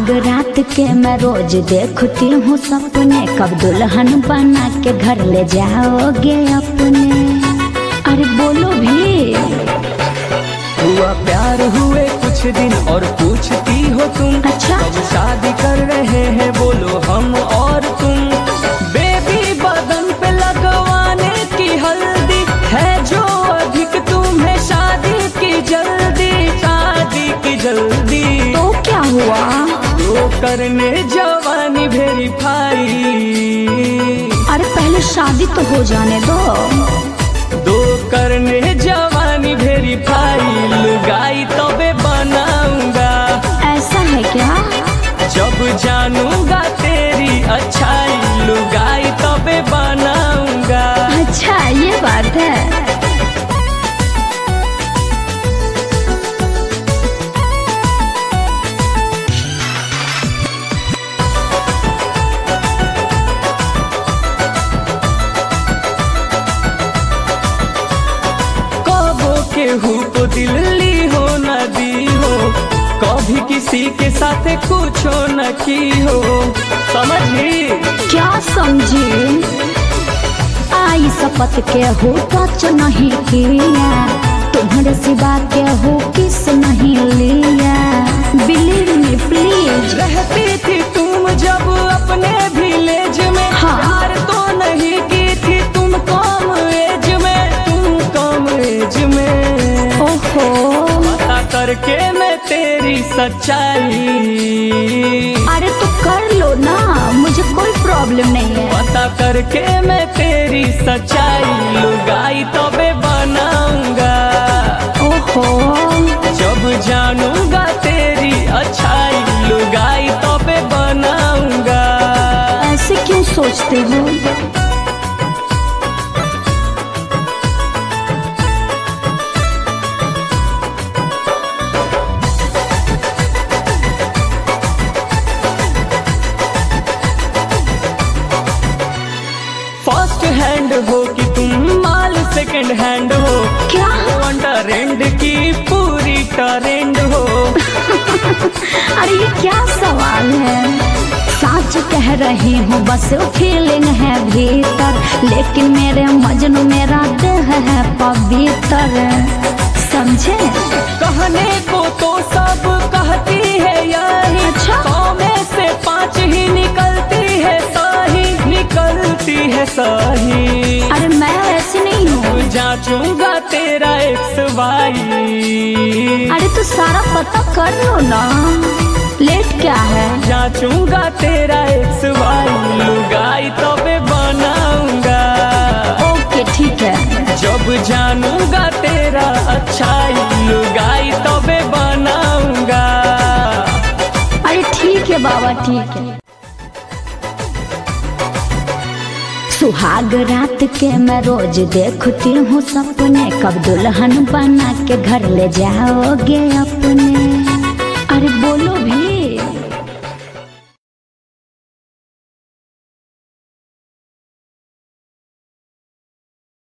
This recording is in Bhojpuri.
सुहाग रात के मैं रोज देखती हूँ सपने, कब दुल्हन बना के घर ले जाओगे अपने। अरे बोलो भी। हुआ प्यार हुए कुछ दिन और पूछती हो तुम, अच्छा। कब शादी कर रहे हैं बोलो हम और तुम। बेबी बदन पे लगवाने की हल्दी है जो अधिक तुम्हें शादी की जल्दी, शादी की जल्दी। तो क्या हुआ? तो करने जवानी वेरीफाई। अरे पहले शादी तो हो जाने दो। दो करने जवानी वेरीफाई, लुगाई तबे बनाऊंगा। ऐसा है क्या? जब जानूंगा तेरी अच्छाई, लुगाई तबे बनाऊंगा। अच्छा ये बात है। केहू को दिल्ली हो नदी हो, कभी किसी के साथ कुछ न की हो। समझी? क्या समझी? आई शपथ के हो टच नहीं किया, तुम्हारे सिवा के हो किस नहीं लिया। Believe me please. रहती थी तुम जब अपने विलेज में, हाँ। प्यार तो नहीं की थी तुम कम एज में, तुम कम एज में। ओहो। पता करके मैं तेरी सच्चाई। अरे तो कर लो ना, मुझे कोई प्रॉब्लम नहीं है। पता करके मैं तेरी सच्चाई, लुगाई तबे बनाऊंगा। ओहो। जब जानूंगा तेरी अच्छाई, लुगाई तबे बनाऊंगा। ऐसे क्यों सोचते हो? फर्स्ट हैंड हो कि तुम माल सेकंड हैंड हो, क्या? अंडर एंड की पूरी ट्रेंड हो। अरे ये क्या सवाल है? सच कह रही हूँ, बस फीलिंग है भीतर, लेकिन मेरे मजनू मेरा दिल है पवित्र। समझे? कहने को तो सब कहती है यही, अच्छा। 100 में से 5 ही निकलती है सही, निकलती है सही। अरे मैं ऐसी नहीं हूँ। जांचूंगा तेरा XY। अरे तो सारा पता कर लो ना, लेट क्या है? जांचूंगा तेरा XY, लुगाई तबे बनाऊंगा। ओके ठीक है। जब जानूंगा तेरा अच्छाई, लुगाई तबे बनाऊंगा। अरे ठीक है बाबा, ठीक है। सुहाग रात के मैं रोज देखती हूँ सपने, कब दुल्हन बना के घर ले जाओगे अपने। अरे बोलो भी।